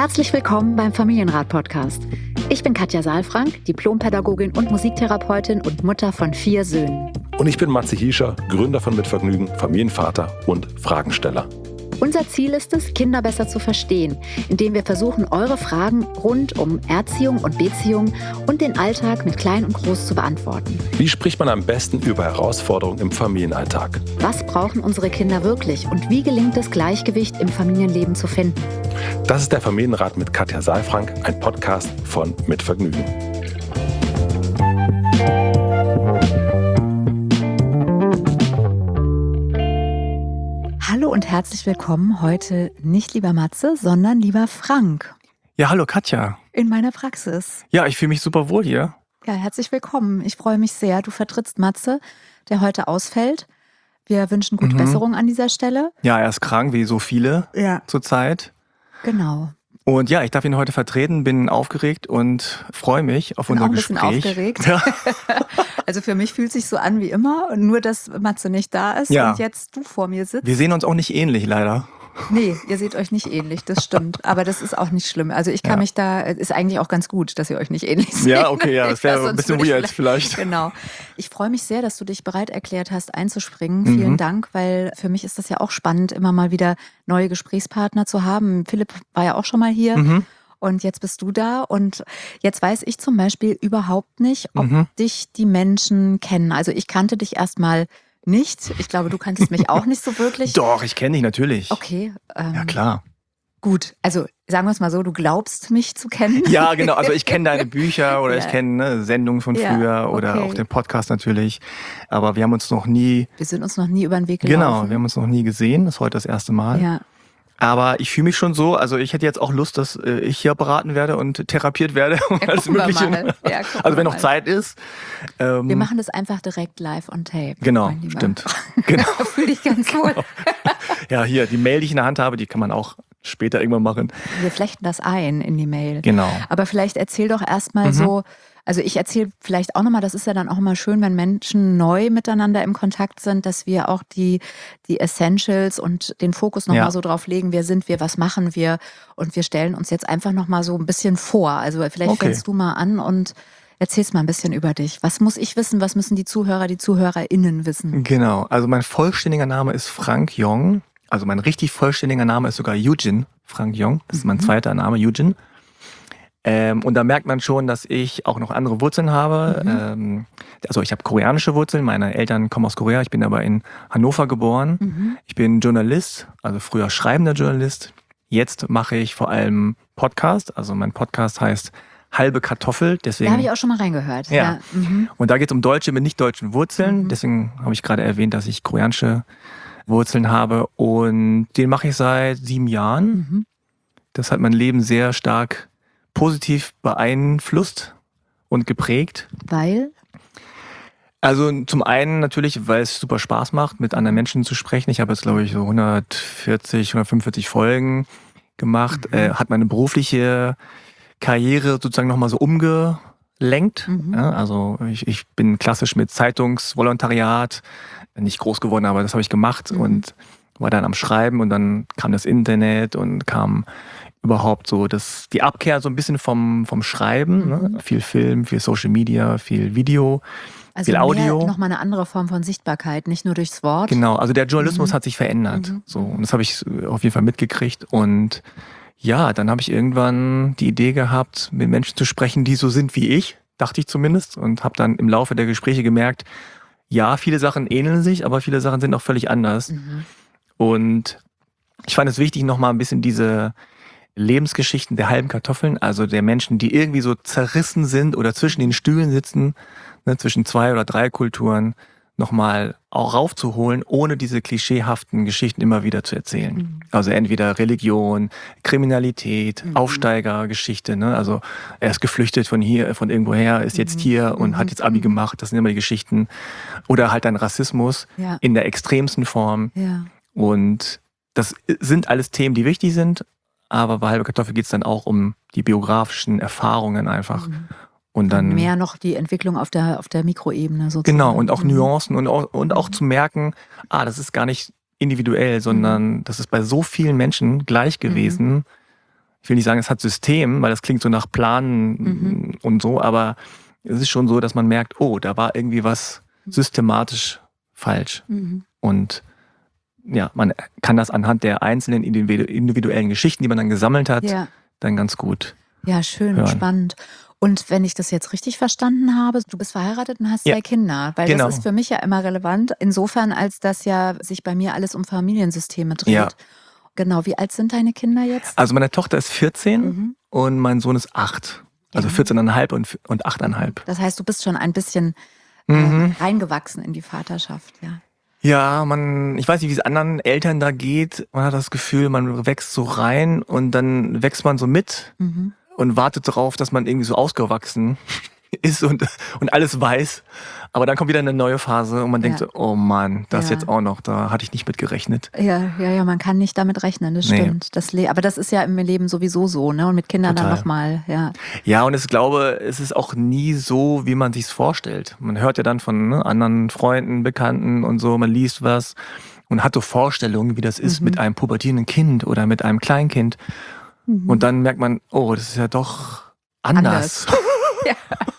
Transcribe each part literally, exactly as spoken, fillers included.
Herzlich willkommen beim Familienrat-Podcast. Ich bin Katja Saalfrank, Diplompädagogin und Musiktherapeutin und Mutter von vier Söhnen. Und ich bin Matze Hiescher, Gründer von Mitvergnügen, Familienvater und Fragensteller. Unser Ziel ist es, Kinder besser zu verstehen, indem wir versuchen, eure Fragen rund um Erziehung und Beziehung und den Alltag mit Klein und Groß zu beantworten. Wie spricht man am besten über Herausforderungen im Familienalltag? Was brauchen unsere Kinder wirklich und wie gelingt es, Gleichgewicht im Familienleben zu finden? Das ist der Familienrat mit Katja Saalfrank, ein Podcast von Mitvergnügen. Hallo und herzlich willkommen heute nicht lieber Matze, sondern lieber Frank. Ja, hallo Katja. In meiner Praxis. Ja, ich fühle mich super wohl hier. Ja, herzlich willkommen. Ich freue mich sehr. Du vertrittst Matze, der heute ausfällt. Wir wünschen gute mhm. Besserung an dieser Stelle. Ja, er ist krank, wie so viele ja. zurzeit. Genau. Und ja, ich darf ihn heute vertreten, bin aufgeregt und freue mich auf bin unser auch ein Gespräch. Bisschen aufgeregt. Ja. Also für mich fühlt es sich so an wie immer, nur dass Matze nicht da ist ja. und jetzt du vor mir sitzt. Wir sehen uns auch nicht ähnlich, leider. Nee, ihr seht euch nicht ähnlich, das stimmt. Aber das ist auch nicht schlimm. Also ich kann ja. mich da, ist eigentlich auch ganz gut, dass ihr euch nicht ähnlich seht. Ja, okay, ja, das wäre ein bisschen weird vielleicht. Genau. Ich freue mich sehr, dass du dich bereit erklärt hast, einzuspringen. Mhm. Vielen Dank, weil für mich ist das ja auch spannend, immer mal wieder neue Gesprächspartner zu haben. Philipp war ja auch schon mal hier. Mhm. Und jetzt bist du da und jetzt weiß ich zum Beispiel überhaupt nicht, ob mhm. dich die Menschen kennen. Also ich kannte dich erstmal nicht. Ich glaube, du kanntest mich auch nicht so wirklich. Doch, ich kenne dich natürlich. Okay. Ähm, ja, klar. Gut, also sagen wir es mal so, du glaubst mich zu kennen. Ja, genau. Also ich kenne deine Bücher oder ja. ich kenne ne, Sendungen von ja, früher okay. oder auch den Podcast natürlich. Aber wir haben uns noch nie... Wir sind uns noch nie über den Weg gelaufen. Genau, wir haben uns noch nie gesehen. Das ist heute das erste Mal. Ja. Aber ich fühle mich schon so, also ich hätte jetzt auch Lust, dass äh, ich hier beraten werde und therapiert werde. Und ja, alles Mögliche. Ja, also wenn noch mal. Zeit ist. Ähm, wir machen das einfach direkt live on tape. Genau, stimmt. Genau. Fühl dich ganz wohl. Ja, hier, die Mail, die ich in der Hand habe, die kann man auch später irgendwann machen. Wir flechten das ein in die Mail. Genau. Aber vielleicht erzähl doch erstmal mhm. so, also ich erzähle vielleicht auch nochmal, das ist ja dann auch immer schön, wenn Menschen neu miteinander im Kontakt sind, dass wir auch die, die Essentials und den Fokus nochmal ja. so drauf legen, wer sind wir, was machen wir und wir stellen uns jetzt einfach nochmal so ein bisschen vor. Also vielleicht okay. fängst du mal an und erzählst mal ein bisschen über dich. Was muss ich wissen, was müssen die Zuhörer, die ZuhörerInnen wissen? Genau, also mein vollständiger Name ist Frank Jong, also mein richtig vollständiger Name ist sogar Eugene Frank Jong, das ist mein mhm. zweiter Name, Eugene. Ähm, und da merkt man schon, dass ich auch noch andere Wurzeln habe. Mhm. Ähm, also ich habe koreanische Wurzeln, meine Eltern kommen aus Korea, ich bin aber in Hannover geboren. Mhm. Ich bin Journalist, also früher schreibender Journalist. Jetzt mache ich vor allem Podcast, also mein Podcast heißt Halbe Kartoffel. Deswegen, da habe ich auch schon mal reingehört. Ja. ja. Mhm. Und da geht es um Deutsche mit nicht deutschen Wurzeln. Mhm. Deswegen habe ich gerade erwähnt, dass ich koreanische Wurzeln habe. Und den mache ich seit sieben Jahren. Mhm. Das hat mein Leben sehr stark positiv beeinflusst und geprägt. Weil? Also zum einen natürlich, weil es super Spaß macht, mit anderen Menschen zu sprechen. Ich habe jetzt, glaube ich, so hundertvierzig, hundertfünfundvierzig Folgen gemacht. Mhm. Äh, hat meine berufliche Karriere sozusagen nochmal so umgelenkt. Mhm. Ja, also ich, ich bin klassisch mit Zeitungsvolontariat nicht groß geworden, aber das habe ich gemacht mhm. und war dann am Schreiben und dann kam das Internet und kam überhaupt so das, die Abkehr so ein bisschen vom, vom Schreiben. Mhm. Ne? Viel Film, viel Social Media, viel Video, also viel Audio. Also nochmal eine andere Form von Sichtbarkeit, nicht nur durchs Wort. Genau, also der Journalismus mhm. hat sich verändert. Mhm. So, und das habe ich auf jeden Fall mitgekriegt. Und ja, dann habe ich irgendwann die Idee gehabt, mit Menschen zu sprechen, die so sind wie ich, dachte ich zumindest. Und habe dann im Laufe der Gespräche gemerkt, ja, viele Sachen ähneln sich, aber viele Sachen sind auch völlig anders. Mhm. Und ich fand es wichtig, nochmal ein bisschen diese Lebensgeschichten der halben Kartoffeln, also der Menschen, die irgendwie so zerrissen sind oder zwischen den Stühlen sitzen, ne, zwischen zwei oder drei Kulturen, nochmal auch raufzuholen, ohne diese klischeehaften Geschichten immer wieder zu erzählen. Mhm. Also entweder Religion, Kriminalität, mhm. Aufsteigergeschichte, ne? Also er ist geflüchtet von hier, von irgendwoher, ist jetzt hier mhm. und hat jetzt Abi gemacht, das sind immer die Geschichten. Oder halt dann Rassismus ja. in der extremsten Form. Ja. Und das sind alles Themen, die wichtig sind, aber bei Halbe Kartoffel geht es dann auch um die biografischen Erfahrungen einfach. Mhm. Und dann mehr noch die Entwicklung auf der, auf der Mikroebene sozusagen. Genau, und auch Nuancen und auch, und auch zu merken, ah, das ist gar nicht individuell, sondern mhm. das ist bei so vielen Menschen gleich gewesen. ich will nicht sagen, es hat System, weil das klingt so nach Planen mhm. und so, aber es ist schon so, dass man merkt, oh, da war irgendwie was systematisch falsch. Mhm. Und ja, man kann das anhand der einzelnen individuellen Geschichten, die man dann gesammelt hat, ja. dann ganz gut Ja, schön, hören. Spannend. Und wenn ich das jetzt richtig verstanden habe, du bist verheiratet und hast ja. zwei Kinder, weil genau. das ist für mich ja immer relevant, insofern, als dass ja sich bei mir alles um Familiensysteme dreht. Ja. Genau, wie alt sind deine Kinder jetzt? Also meine Tochter ist vierzehn mhm. und mein Sohn ist acht. Also vierzehn Komma fünf und, und acht Komma fünf. Das heißt, du bist schon ein bisschen mhm. äh, reingewachsen in die Vaterschaft, ja. Ja, man, ich weiß nicht, wie es anderen Eltern da geht. Man hat das Gefühl, man wächst so rein und dann wächst man so mit mhm. und wartet darauf, dass man irgendwie so ausgewachsen ist und, und alles weiß. Aber dann kommt wieder eine neue Phase und man ja. denkt so, oh Mann, das ja. jetzt auch noch, da hatte ich nicht mit gerechnet. Ja, ja, ja, man kann nicht damit rechnen, das stimmt. Nee. Das Le- aber das ist ja im Leben sowieso so, ne? Und mit Kindern Total. Dann nochmal, ja. Ja, und ich glaube, es ist auch nie so, wie man sich's vorstellt. Man hört ja dann von ne, anderen Freunden, Bekannten und so, man liest was und hat so Vorstellungen, wie das ist mhm. mit einem pubertierenden Kind oder mit einem Kleinkind. Mhm. Und dann merkt man, oh, das ist ja doch anders. anders. ja.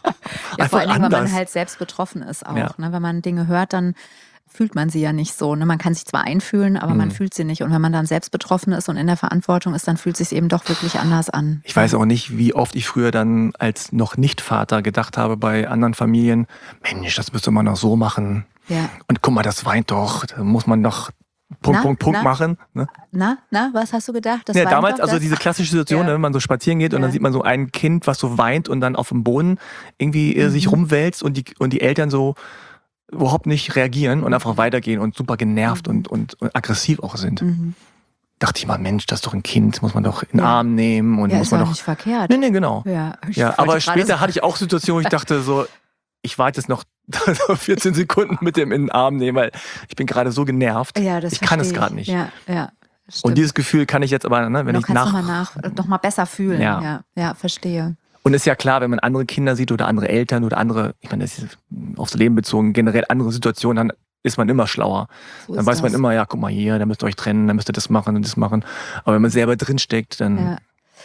Ja, vor allem, wenn man halt selbst betroffen ist auch. Ja. Ne? Wenn man Dinge hört, dann fühlt man sie ja nicht so. Ne? Man kann sich zwar einfühlen, aber mhm. man fühlt sie nicht. Und wenn man dann selbst betroffen ist und in der Verantwortung ist, dann fühlt es sich eben doch wirklich anders an. Ich weiß auch nicht, wie oft ich früher dann als noch Nicht-Vater gedacht habe bei anderen Familien, Mensch, das müsste man noch so machen. Ja. Und guck mal, das weint doch, da muss man doch Punkt, na, Punkt, Punkt na, machen. Ne? Na, na, was hast du gedacht? Das ja, damals, also diese klassische Situation, ja. wenn man so spazieren geht und ja. dann sieht man so ein Kind, was so weint und dann auf dem Boden irgendwie mhm. sich rumwälzt und die, und die Eltern so überhaupt nicht reagieren und einfach weitergehen und super genervt mhm. und, und, und aggressiv auch sind. Mhm. Dachte ich mal, Mensch, das ist doch ein Kind, muss man doch in den ja. Arm nehmen. Und ja, muss ist man auch doch nicht verkehrt. Nee, nee, genau. Ja, ja, aber später so hatte ich auch Situationen, wo ich dachte so, ich warte jetzt noch vierzehn Sekunden mit dem in den Arm nehmen, weil ich bin gerade so genervt. Ja, das ich kann es gerade nicht. Ja, ja, und dieses Gefühl kann ich jetzt aber, ne, wenn du ich nach... noch mal nach, noch mal besser fühlen. Ja. ja, ja, verstehe. Und ist ja klar, wenn man andere Kinder sieht oder andere Eltern oder andere, ich meine, das ist aufs Leben bezogen, generell andere Situationen, dann ist man immer schlauer. So dann weiß das. man immer, ja, guck mal hier, da müsst ihr euch trennen, dann müsst ihr das machen und das machen. Aber wenn man selber drinsteckt, dann... Ja,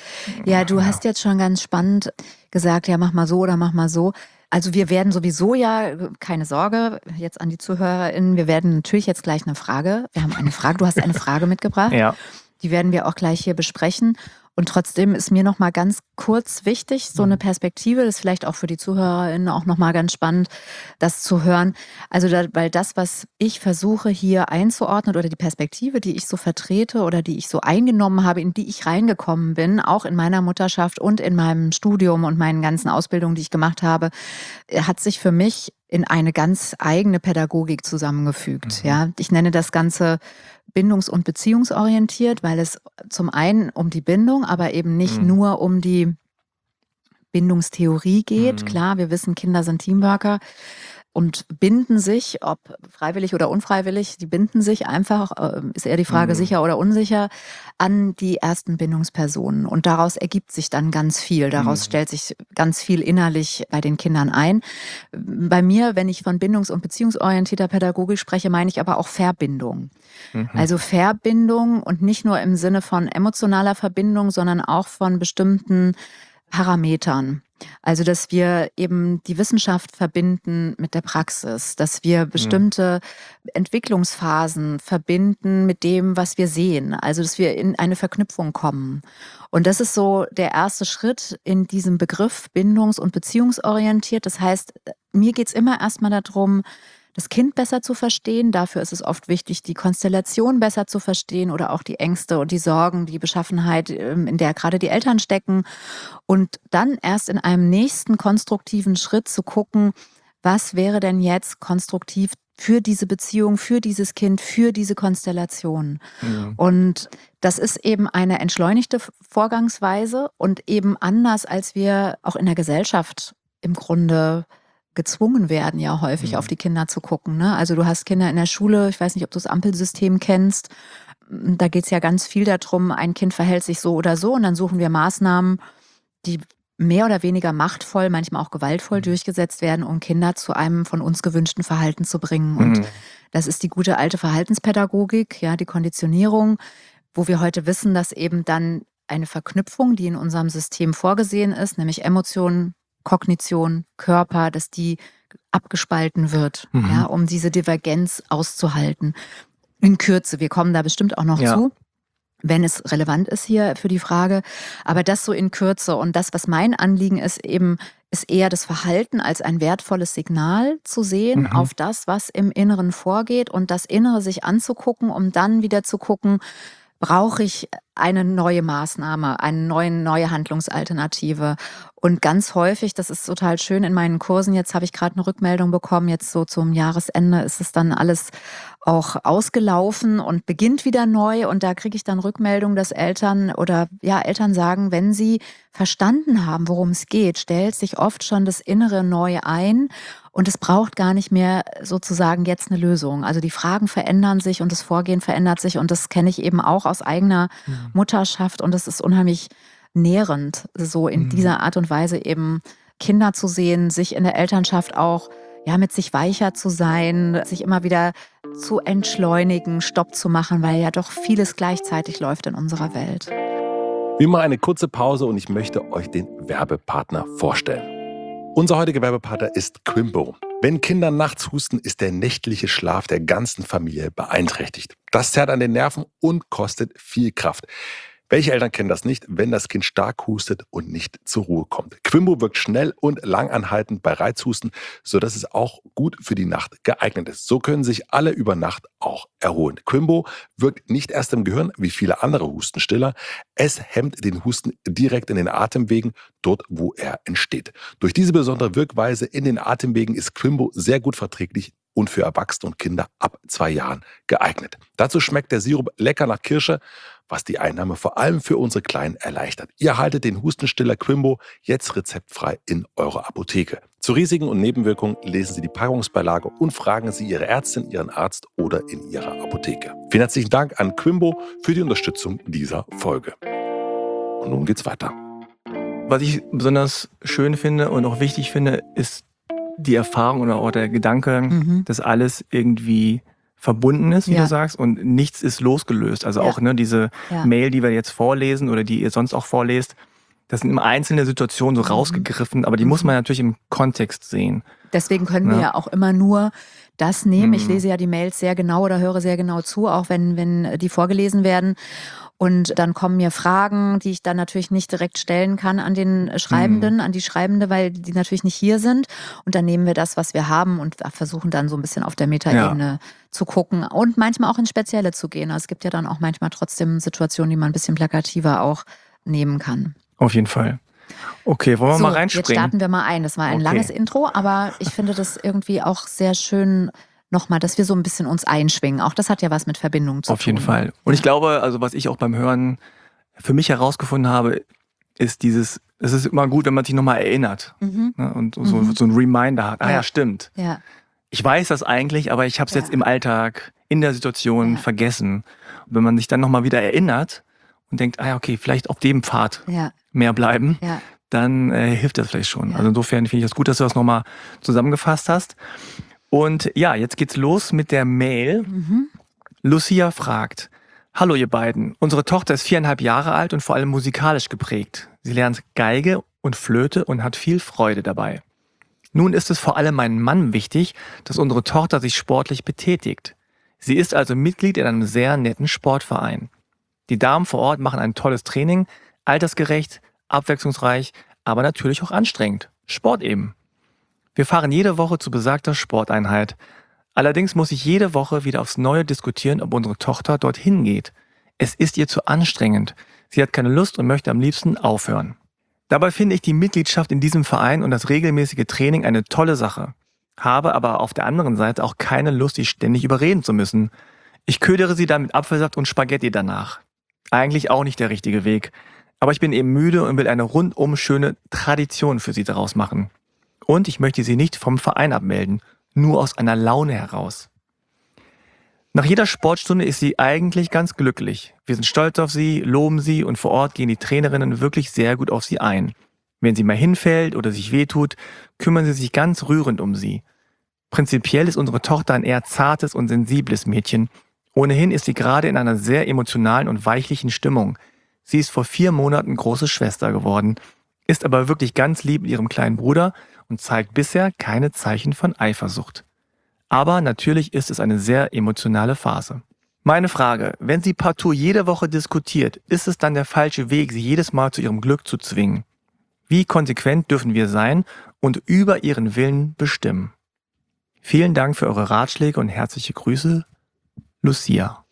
ja du ja. hast jetzt schon ganz spannend gesagt, ja, mach mal so oder mach mal so. Also wir werden sowieso ja, keine Sorge, jetzt an die ZuhörerInnen, wir werden natürlich jetzt gleich eine Frage, wir haben eine Frage, du hast eine Frage mitgebracht, ja. die werden wir auch gleich hier besprechen. Und trotzdem ist mir noch mal ganz kurz wichtig, so eine Perspektive, das ist vielleicht auch für die ZuhörerInnen auch noch mal ganz spannend, das zu hören. Also da, weil das, was ich versuche hier einzuordnen oder die Perspektive, die ich so vertrete oder die ich so eingenommen habe, in die ich reingekommen bin, auch in meiner Mutterschaft und in meinem Studium und meinen ganzen Ausbildungen, die ich gemacht habe, hat sich für mich in eine ganz eigene Pädagogik zusammengefügt. Mhm. Ja, ich nenne das Ganze bindungs- und beziehungsorientiert, weil es zum einen um die Bindung, aber eben nicht mhm. nur um die Bindungstheorie geht. Mhm. Klar, wir wissen, Kinder sind Teamworker und binden sich, ob freiwillig oder unfreiwillig, die binden sich einfach, ist eher die Frage mhm. sicher oder unsicher, an die ersten Bindungspersonen. Und daraus ergibt sich dann ganz viel. Daraus mhm. stellt sich ganz viel innerlich bei den Kindern ein. Bei mir, wenn ich von bindungs- und beziehungsorientierter Pädagogik spreche, meine ich aber auch Verbindung. Mhm. Also Verbindung und nicht nur im Sinne von emotionaler Verbindung, sondern auch von bestimmten Parametern. Also, dass wir eben die Wissenschaft verbinden mit der Praxis, dass wir bestimmte mhm. Entwicklungsphasen verbinden mit dem, was wir sehen. Also, dass wir in eine Verknüpfung kommen. Und das ist so der erste Schritt in diesem Begriff bindungs- und beziehungsorientiert. Das heißt, mir geht's immer erstmal darum, das Kind besser zu verstehen. Dafür ist es oft wichtig, die Konstellation besser zu verstehen oder auch die Ängste und die Sorgen, die Beschaffenheit, in der gerade die Eltern stecken. Und dann erst in einem nächsten konstruktiven Schritt zu gucken, was wäre denn jetzt konstruktiv für diese Beziehung, für dieses Kind, für diese Konstellation. Ja. Und das ist eben eine entschleunigte Vorgangsweise und eben anders, als wir auch in der Gesellschaft im Grunde gezwungen werden, ja häufig mhm. auf die Kinder zu gucken. Ne? Also du hast Kinder in der Schule, ich weiß nicht, ob du das Ampelsystem kennst, da geht es ja ganz viel darum, ein Kind verhält sich so oder so und dann suchen wir Maßnahmen, die mehr oder weniger machtvoll, manchmal auch gewaltvoll mhm. durchgesetzt werden, um Kinder zu einem von uns gewünschten Verhalten zu bringen. Und mhm. das ist die gute alte Verhaltenspädagogik, ja, die Konditionierung, wo wir heute wissen, dass eben dann eine Verknüpfung, die in unserem System vorgesehen ist, nämlich Emotionen, Kognition, Körper, dass die abgespalten wird, mhm. ja, um diese Divergenz auszuhalten. In Kürze, wir kommen da bestimmt auch noch ja. zu, wenn es relevant ist hier für die Frage. Aber das so in Kürze. Und das, was mein Anliegen ist, eben ist eher das Verhalten als ein wertvolles Signal zu sehen mhm. auf das, was im Inneren vorgeht und das Innere sich anzugucken, um dann wieder zu gucken, brauche ich eine neue Maßnahme, eine neue, neue Handlungsalternative. Und ganz häufig, das ist total schön in meinen Kursen, jetzt habe ich gerade eine Rückmeldung bekommen, jetzt so zum Jahresende ist es dann alles auch ausgelaufen und beginnt wieder neu. Und da kriege ich dann Rückmeldung, dass Eltern oder ja Eltern sagen, wenn sie verstanden haben, worum es geht, stellt sich oft schon das Innere neu ein. Und es braucht gar nicht mehr sozusagen jetzt eine Lösung. Also die Fragen verändern sich und das Vorgehen verändert sich. Und das kenne ich eben auch aus eigener mhm. Mutterschaft. Und das ist unheimlich nährend, so in mhm. dieser Art und Weise eben Kinder zu sehen, sich in der Elternschaft auch ja mit sich weicher zu sein, sich immer wieder zu entschleunigen, Stopp zu machen, weil ja doch vieles gleichzeitig läuft in unserer Welt. Wir machen eine kurze Pause und ich möchte euch den Werbepartner vorstellen. Unser heutiger Werbepartner ist Quimbo. Wenn Kinder nachts husten, ist der nächtliche Schlaf der ganzen Familie beeinträchtigt. Das zerrt an den Nerven und kostet viel Kraft. Welche Eltern kennen das nicht, wenn das Kind stark hustet und nicht zur Ruhe kommt? Quimbo wirkt schnell und langanhaltend bei Reizhusten, sodass es auch gut für die Nacht geeignet ist. So können sich alle über Nacht auch erholen. Quimbo wirkt nicht erst im Gehirn wie viele andere Hustenstiller. Es hemmt den Husten direkt in den Atemwegen, dort wo er entsteht. Durch diese besondere Wirkweise in den Atemwegen ist Quimbo sehr gut verträglich und für Erwachsene und Kinder ab zwei Jahren geeignet. Dazu schmeckt der Sirup lecker nach Kirsche, was die Einnahme vor allem für unsere Kleinen erleichtert. Ihr erhaltet den Hustenstiller Quimbo jetzt rezeptfrei in eurer Apotheke. Zu Risiken und Nebenwirkungen lesen Sie die Packungsbeilage und fragen Sie Ihre Ärztin, Ihren Arzt oder in Ihrer Apotheke. Vielen herzlichen Dank an Quimbo für die Unterstützung dieser Folge. Und nun geht's weiter. Was ich besonders schön finde und auch wichtig finde, ist die Erfahrung oder auch der Gedanke, mhm. dass alles irgendwie verbunden ist, wie ja. du sagst, und nichts ist losgelöst. Also ja. auch ne, diese ja. Mail, die wir jetzt vorlesen oder die ihr sonst auch vorlest, das sind immer einzelne Situationen so mhm. rausgegriffen, aber die mhm. muss man natürlich im Kontext sehen. Deswegen können ja. wir ja auch immer nur das nehmen. Mhm. Ich lese ja die Mails sehr genau oder höre sehr genau zu, auch wenn, wenn die vorgelesen werden. Und dann kommen mir Fragen, die ich dann natürlich nicht direkt stellen kann an den Schreibenden, mhm. an die Schreibende, weil die natürlich nicht hier sind. Und dann nehmen wir das, was wir haben und versuchen dann so ein bisschen auf der Metaebene ja. zu gucken und manchmal auch ins Spezielle zu gehen. Also es gibt ja dann auch manchmal trotzdem Situationen, die man ein bisschen plakativer auch nehmen kann. Auf jeden Fall. Okay, wollen wir so, mal reinspringen? Jetzt starten wir mal ein. Das war ein okay. langes Intro, aber ich finde das irgendwie auch sehr schön, nochmal, dass wir so ein bisschen uns einschwingen. Auch das hat ja was mit Verbindung zu tun. Auf jeden Fall. Und ich glaube, also was ich auch beim Hören für mich herausgefunden habe, ist dieses, es ist immer gut, wenn man sich nochmal erinnert mhm. ne, und so, mhm. so ein Reminder hat. Ah ja, ja stimmt. Ja. Ich weiß das eigentlich, aber ich habe es ja. jetzt im Alltag, in der Situation ja. vergessen. Und wenn man sich dann nochmal wieder erinnert und denkt, ah ja, okay, vielleicht auf dem Pfad ja. mehr bleiben, ja. dann äh, hilft das vielleicht schon. Ja. Also insofern finde ich das gut, dass du das nochmal zusammengefasst hast. Und ja, jetzt geht's los mit der Mail. Mhm. Lucia fragt: Hallo ihr beiden, unsere Tochter ist viereinhalb Jahre alt und vor allem musikalisch geprägt. Sie lernt Geige und Flöte und hat viel Freude dabei. Nun ist es vor allem meinem Mann wichtig, dass unsere Tochter sich sportlich betätigt. Sie ist also Mitglied in einem sehr netten Sportverein. Die Damen vor Ort machen ein tolles Training, altersgerecht, abwechslungsreich, aber natürlich auch anstrengend. Sport eben. Wir fahren jede Woche zu besagter Sporteinheit. Allerdings muss ich jede Woche wieder aufs Neue diskutieren, ob unsere Tochter dorthin geht. Es ist ihr zu anstrengend. Sie hat keine Lust und möchte am liebsten aufhören. Dabei finde ich die Mitgliedschaft in diesem Verein und das regelmäßige Training eine tolle Sache. Habe aber auf der anderen Seite auch keine Lust, sie ständig überreden zu müssen. Ich ködere sie dann mit Apfelsaft und Spaghetti danach. Eigentlich auch nicht der richtige Weg. Aber ich bin eben müde und will eine rundum schöne Tradition für sie daraus machen. Und ich möchte sie nicht vom Verein abmelden, nur aus einer Laune heraus. Nach jeder Sportstunde ist sie eigentlich ganz glücklich. Wir sind stolz auf sie, loben sie und vor Ort gehen die Trainerinnen wirklich sehr gut auf sie ein. Wenn sie mal hinfällt oder sich wehtut, kümmern sie sich ganz rührend um sie. Prinzipiell ist unsere Tochter ein eher zartes und sensibles Mädchen. Ohnehin ist sie gerade in einer sehr emotionalen und weichlichen Stimmung. Sie ist vor vier Monaten große Schwester geworden, ist aber wirklich ganz lieb mit ihrem kleinen Bruder und zeigt bisher keine Zeichen von Eifersucht. Aber natürlich ist es eine sehr emotionale Phase. Meine Frage, wenn sie partout jede Woche diskutiert, ist es dann der falsche Weg, sie jedes Mal zu ihrem Glück zu zwingen? Wie konsequent dürfen wir sein und über ihren Willen bestimmen? Vielen Dank für eure Ratschläge und herzliche Grüße, Lucia.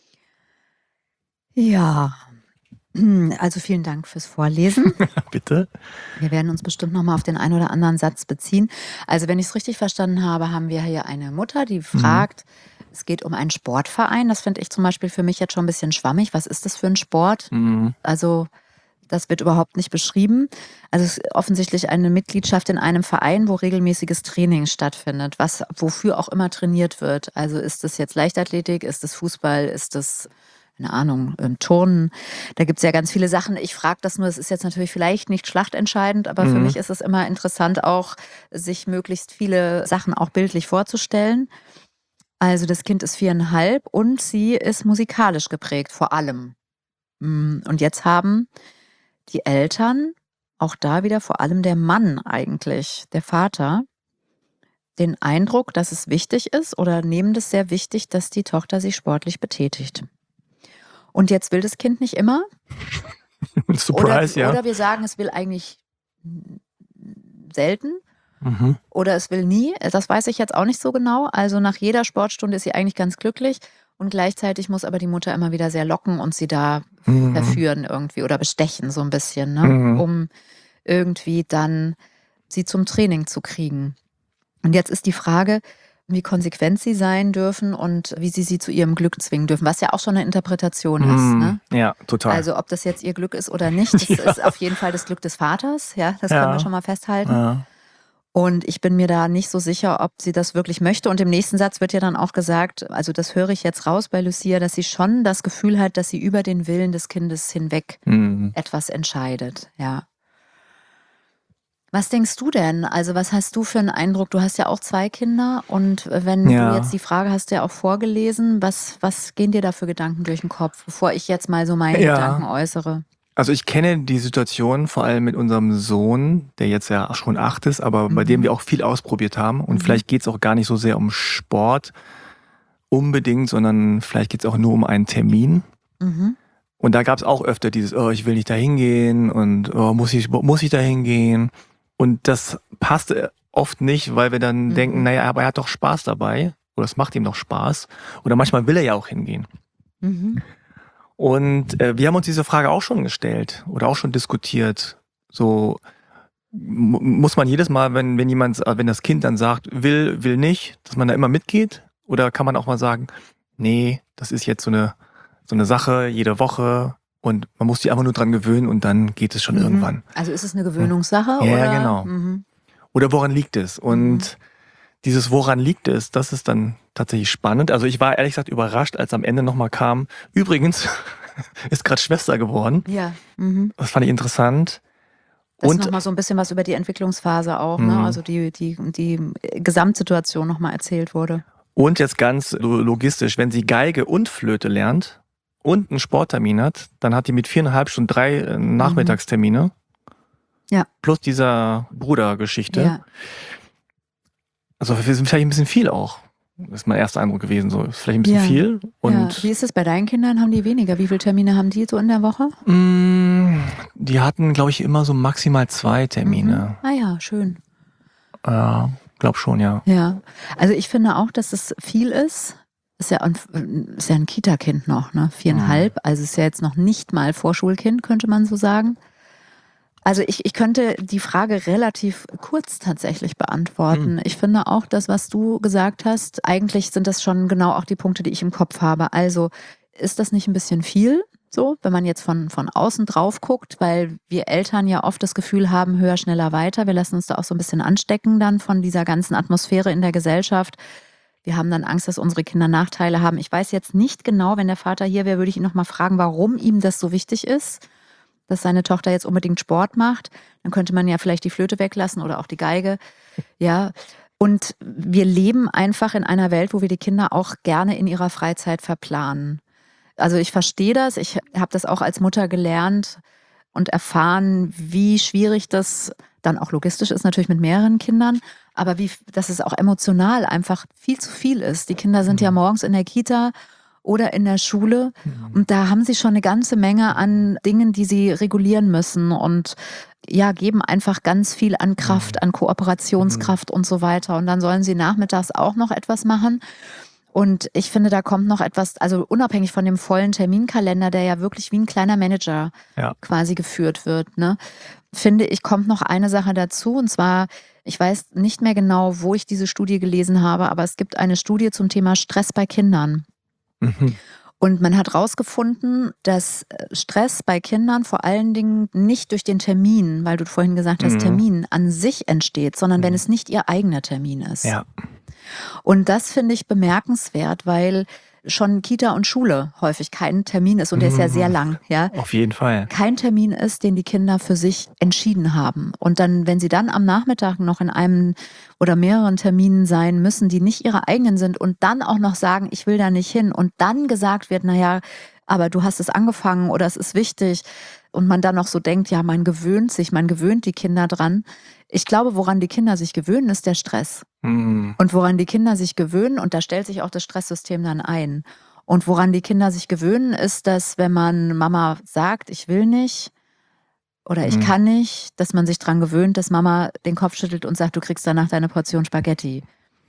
Ja, also vielen Dank fürs Vorlesen. Bitte. Wir werden uns bestimmt nochmal auf den einen oder anderen Satz beziehen. Also wenn ich es richtig verstanden habe, haben wir hier eine Mutter, die fragt, mhm. es geht um einen Sportverein. Das finde ich zum Beispiel für mich jetzt schon ein bisschen schwammig. Was ist das für ein Sport? Mhm. Also das wird überhaupt nicht beschrieben. Also es ist offensichtlich eine Mitgliedschaft in einem Verein, wo regelmäßiges Training stattfindet, was wofür auch immer trainiert wird. Also ist es jetzt Leichtathletik, ist es Fußball, ist es keine Ahnung, Turnen, da gibt es ja ganz viele Sachen. Ich frage das nur, es ist jetzt natürlich vielleicht nicht schlachtentscheidend, aber mhm. für mich ist es immer interessant auch, sich möglichst viele Sachen auch bildlich vorzustellen. Also das Kind ist viereinhalb und sie ist musikalisch geprägt, vor allem. Und jetzt haben die Eltern, auch da wieder vor allem der Mann eigentlich, der Vater, den Eindruck, dass es wichtig ist oder nehmen das sehr wichtig, dass die Tochter sich sportlich betätigt. Und jetzt will das Kind nicht immer. Surprise, oder, ja. Oder wir sagen, es will eigentlich selten. Mhm. Oder es will nie. Das weiß ich jetzt auch nicht so genau. Also nach jeder Sportstunde ist sie eigentlich ganz glücklich. Und gleichzeitig muss aber die Mutter immer wieder sehr locken und sie da mhm. verführen irgendwie oder bestechen so ein bisschen, ne? Mhm. Um irgendwie dann sie zum Training zu kriegen. Und jetzt ist die Frage, wie konsequent sie sein dürfen und wie sie sie zu ihrem Glück zwingen dürfen, was ja auch schon eine Interpretation mm, ist. Ne? Ja, total. Also ob das jetzt ihr Glück ist oder nicht, das ja. ist auf jeden Fall das Glück des Vaters, ja, das ja. können wir schon mal festhalten. Ja. Und ich bin mir da nicht so sicher, ob sie das wirklich möchte. Und im nächsten Satz wird ja dann auch gesagt, also das höre ich jetzt raus bei Lucia, dass sie schon das Gefühl hat, dass sie über den Willen des Kindes hinweg mm. etwas entscheidet, ja. Was denkst du denn? Also was hast du für einen Eindruck? Du hast ja auch zwei Kinder und wenn ja. du jetzt die Frage hast, ja auch vorgelesen, was, was gehen dir da für Gedanken durch den Kopf, bevor ich jetzt mal so meine ja. Gedanken äußere? Also ich kenne die Situation vor allem mit unserem Sohn, der jetzt ja schon acht ist, aber mhm. bei dem wir auch viel ausprobiert haben und mhm. vielleicht geht es auch gar nicht so sehr um Sport unbedingt, sondern vielleicht geht es auch nur um einen Termin. Mhm. Und da gab es auch öfter dieses, oh, ich will nicht da hingehen und oh, muss ich, muss ich da hingehen? Und das passt oft nicht, weil wir dann mhm. denken, naja, aber er hat doch Spaß dabei oder es macht ihm doch Spaß oder manchmal will er ja auch hingehen. Mhm. Und äh, wir haben uns diese Frage auch schon gestellt oder auch schon diskutiert. So m- muss man jedes Mal, wenn wenn jemand, wenn das Kind dann sagt, will, will nicht, dass man da immer mitgeht? Oder kann man auch mal sagen, nee, das ist jetzt so eine so eine Sache jede Woche. Und man muss sich einfach nur dran gewöhnen und dann geht es schon mhm. irgendwann. Also ist es eine Gewöhnungssache? Ja, oder? genau. Mhm. Oder woran liegt es? Und mhm. dieses woran liegt es, das ist dann tatsächlich spannend. Also ich war ehrlich gesagt überrascht, als am Ende nochmal kam, übrigens ist gerade Schwester geworden. Ja. Mhm. Das fand ich interessant. Das und nochmal so ein bisschen was über die Entwicklungsphase auch, mhm. ne? Also die, die, die Gesamtsituation nochmal erzählt wurde. Und jetzt ganz logistisch, wenn sie Geige und Flöte lernt, und einen Sporttermin hat, dann hat die mit viereinhalb Stunden drei Nachmittagstermine. Ja. Plus dieser Brudergeschichte. Ja. Also wir sind vielleicht ein bisschen viel auch. Das ist mein erster Eindruck gewesen. So ist vielleicht ein bisschen ja. viel. Und ja. Wie ist es bei deinen Kindern? Haben die weniger? Wie viele Termine haben die so in der Woche? Mm, die hatten, glaube ich, immer so maximal zwei Termine. Mhm. Ah ja, schön. Ja, glaub schon, ja. Ja, also ich finde auch, dass es viel ist. Ist ja ein, ist ja ein Kita-Kind noch, ne? Viereinhalb. Mhm. Also ist ja jetzt noch nicht mal Vorschulkind, könnte man so sagen. Also ich, ich könnte die Frage relativ kurz tatsächlich beantworten. Mhm. Ich finde auch das, was du gesagt hast, eigentlich sind das schon genau auch die Punkte, die ich im Kopf habe. Also ist das nicht ein bisschen viel, so, wenn man jetzt von, von außen drauf guckt, weil wir Eltern ja oft das Gefühl haben, höher, schneller, weiter. Wir lassen uns da auch so ein bisschen anstecken dann von dieser ganzen Atmosphäre in der Gesellschaft. Wir haben dann Angst, dass unsere Kinder Nachteile haben. Ich weiß jetzt nicht genau, wenn der Vater hier wäre, würde ich ihn noch mal fragen, warum ihm das so wichtig ist, dass seine Tochter jetzt unbedingt Sport macht. Dann könnte man ja vielleicht die Flöte weglassen oder auch die Geige. Ja. Und wir leben einfach in einer Welt, wo wir die Kinder auch gerne in ihrer Freizeit verplanen. Also ich verstehe das, ich habe das auch als Mutter gelernt und erfahren, wie schwierig das dann auch logistisch ist, natürlich mit mehreren Kindern, aber wie, dass es auch emotional einfach viel zu viel ist. Die Kinder sind ja morgens in der Kita oder in der Schule und da haben sie schon eine ganze Menge an Dingen, die sie regulieren müssen und ja, geben einfach ganz viel an Kraft, an Kooperationskraft und so weiter. Und dann sollen sie nachmittags auch noch etwas machen. Und ich finde, da kommt noch etwas, also unabhängig von dem vollen Terminkalender, der ja wirklich wie ein kleiner Manager Ja. quasi geführt wird, ne, finde ich, kommt noch eine Sache dazu. Und zwar, ich weiß nicht mehr genau, wo ich diese Studie gelesen habe, aber es gibt eine Studie zum Thema Stress bei Kindern. Mhm. Und man hat herausgefunden, dass Stress bei Kindern vor allen Dingen nicht durch den Termin, weil du vorhin gesagt hast, Mhm. Termin an sich entsteht, sondern wenn Mhm. es nicht ihr eigener Termin ist. Ja. Und das finde ich bemerkenswert, weil schon Kita und Schule häufig kein Termin ist und der ist ja sehr lang, ja. Auf jeden Fall. Kein Termin ist, den die Kinder für sich entschieden haben. Und dann, wenn sie dann am Nachmittag noch in einem oder mehreren Terminen sein müssen, die nicht ihre eigenen sind und dann auch noch sagen, ich will da nicht hin und dann gesagt wird, naja, aber du hast es angefangen oder es ist wichtig und man dann noch so denkt, ja, man gewöhnt sich, man gewöhnt die Kinder dran. Ich glaube, woran die Kinder sich gewöhnen, ist der Stress. Mhm. Und woran die Kinder sich gewöhnen, und da stellt sich auch das Stresssystem dann ein. Und woran die Kinder sich gewöhnen, ist, dass wenn man Mama sagt, ich will nicht oder ich Mhm. kann nicht, dass man sich dran gewöhnt, dass Mama den Kopf schüttelt und sagt, du kriegst danach deine Portion Spaghetti.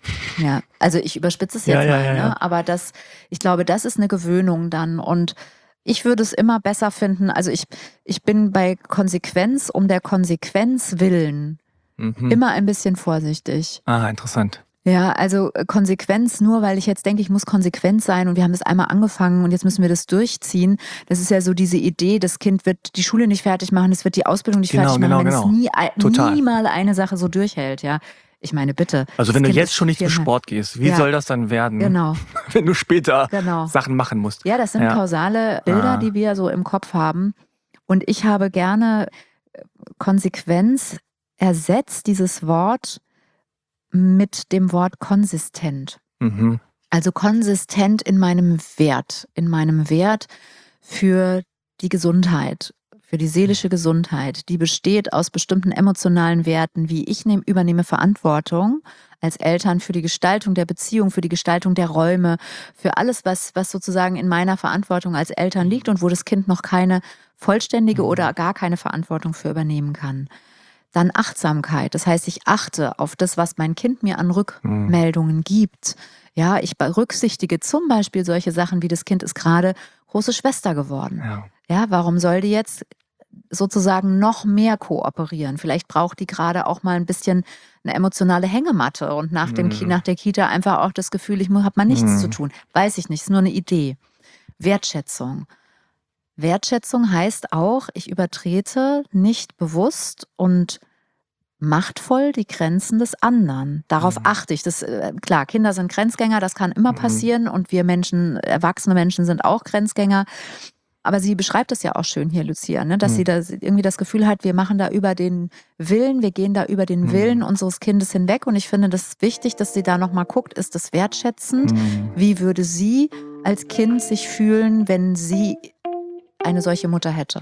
Ja, also ich überspitze es Ja, jetzt ja, mal, ja, ne? ja. Aber das, ich glaube, das ist eine Gewöhnung dann. Und ich würde es immer besser finden, also ich, ich bin bei Konsequenz um der Konsequenz willen Mhm. immer ein bisschen vorsichtig. Ah, interessant. Ja, also äh, Konsequenz nur, weil ich jetzt denke, ich muss konsequent sein und wir haben das einmal angefangen und jetzt müssen wir das durchziehen. Das ist ja so diese Idee, das Kind wird die Schule nicht fertig machen, es wird die Ausbildung nicht Genau, fertig machen, genau, wenn genau. es nie, ei- Total. nie mal eine Sache so durchhält, ja. Ich meine, bitte. Also das wenn du Kind jetzt ist schon nicht zum viereinhalb. Sport gehst, wie Ja. soll das dann werden, Genau, wenn du später genau. Sachen machen musst? Ja, das sind Ja. kausale Bilder, Ah. die wir so im Kopf haben. Und ich habe gerne äh, Konsequenz ersetzt dieses Wort mit dem Wort konsistent. Mhm. Also konsistent in meinem Wert, in meinem Wert für die Gesundheit, für die seelische Gesundheit, die besteht aus bestimmten emotionalen Werten, wie ich nehm, übernehme Verantwortung als Eltern für die Gestaltung der Beziehung, für die Gestaltung der Räume, für alles, was, was sozusagen in meiner Verantwortung als Eltern liegt und wo das Kind noch keine vollständige oder gar keine Verantwortung für übernehmen kann. Dann Achtsamkeit, das heißt, ich achte auf das, was mein Kind mir an Rückmeldungen gibt. Ja, ich berücksichtige zum Beispiel solche Sachen wie das Kind ist gerade große Schwester geworden. Ja. Ja, warum soll die jetzt sozusagen noch mehr kooperieren? Vielleicht braucht die gerade auch mal ein bisschen eine emotionale Hängematte und nach, dem, Ki- Mhm. nach der Kita einfach auch das Gefühl, ich habe mal nichts Mhm. zu tun. Weiß ich nicht, ist nur eine Idee. Wertschätzung. Wertschätzung heißt auch, ich übertrete nicht bewusst und machtvoll die Grenzen des anderen. Darauf Mhm. achte ich. Das, äh, klar, Kinder sind Grenzgänger, das kann immer Mhm. passieren und wir Menschen, erwachsene Menschen sind auch Grenzgänger. Aber sie beschreibt es ja auch schön hier, Lucia, ne? Dass Mhm. sie da irgendwie das Gefühl hat, wir machen da über den Willen, wir gehen da über den Mhm. Willen unseres Kindes hinweg. Und ich finde, das ist wichtig, dass sie da nochmal guckt, ist das wertschätzend? Mhm. Wie würde sie als Kind sich fühlen, wenn sie eine solche Mutter hätte?